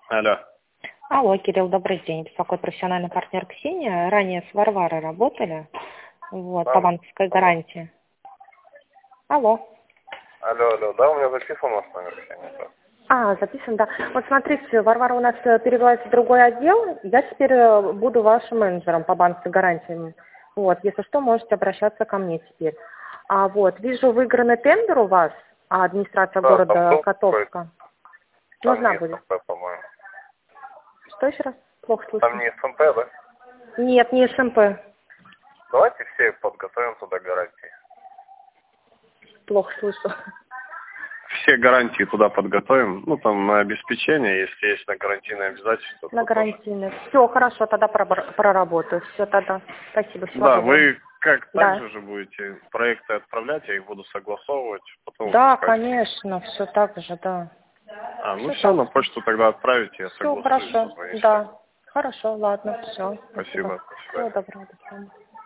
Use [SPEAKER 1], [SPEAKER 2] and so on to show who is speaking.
[SPEAKER 1] Алло.
[SPEAKER 2] Алло, Кирилл, добрый день. Беспокоит профессиональный партнер Ксения. Ранее с Варварой работали, вот, по банковской гарантии. Алло.
[SPEAKER 1] Алло, да, у меня записан у вас номер Ксения.
[SPEAKER 2] Записан, да. Вот смотрите, Варвара у нас перевелась в другой отдел. Я теперь буду вашим менеджером по банковской гарантии. Вот, если что, можете обращаться ко мне теперь. Вижу выигранный тендер у вас, администрация
[SPEAKER 1] Да,
[SPEAKER 2] города
[SPEAKER 1] там
[SPEAKER 2] Котовска.
[SPEAKER 1] там
[SPEAKER 2] Нужна
[SPEAKER 1] не
[SPEAKER 2] будет.
[SPEAKER 1] СМП, по-моему.
[SPEAKER 2] Что еще раз? Плохо
[SPEAKER 1] Там
[SPEAKER 2] слышно.
[SPEAKER 1] не СМП, да?
[SPEAKER 2] Нет, не СМП.
[SPEAKER 1] Давайте все подготовим туда гарантии.
[SPEAKER 2] Плохо слышу.
[SPEAKER 1] Все гарантии туда подготовим. Ну, там на обеспечение, если есть на гарантийные обязательства.
[SPEAKER 2] На
[SPEAKER 1] то тоже.
[SPEAKER 2] гарантийных. Все, хорошо, тогда проработаю. Все тогда. Спасибо, всего
[SPEAKER 1] Да,
[SPEAKER 2] доброго.
[SPEAKER 1] вы как
[SPEAKER 2] Да.
[SPEAKER 1] так же будете проекты отправлять, я их буду согласовывать, потом
[SPEAKER 2] Да,
[SPEAKER 1] выпускать.
[SPEAKER 2] конечно, все так же, да.
[SPEAKER 1] Ну
[SPEAKER 2] Все
[SPEAKER 1] все, на
[SPEAKER 2] так.
[SPEAKER 1] почту тогда отправите, я
[SPEAKER 2] Все
[SPEAKER 1] согласуюсь,
[SPEAKER 2] хорошо,
[SPEAKER 1] созвонимся.
[SPEAKER 2] да. Хорошо, ладно, все.
[SPEAKER 1] Спасибо. До
[SPEAKER 2] Всего
[SPEAKER 1] свидания.
[SPEAKER 2] доброго, до свидания.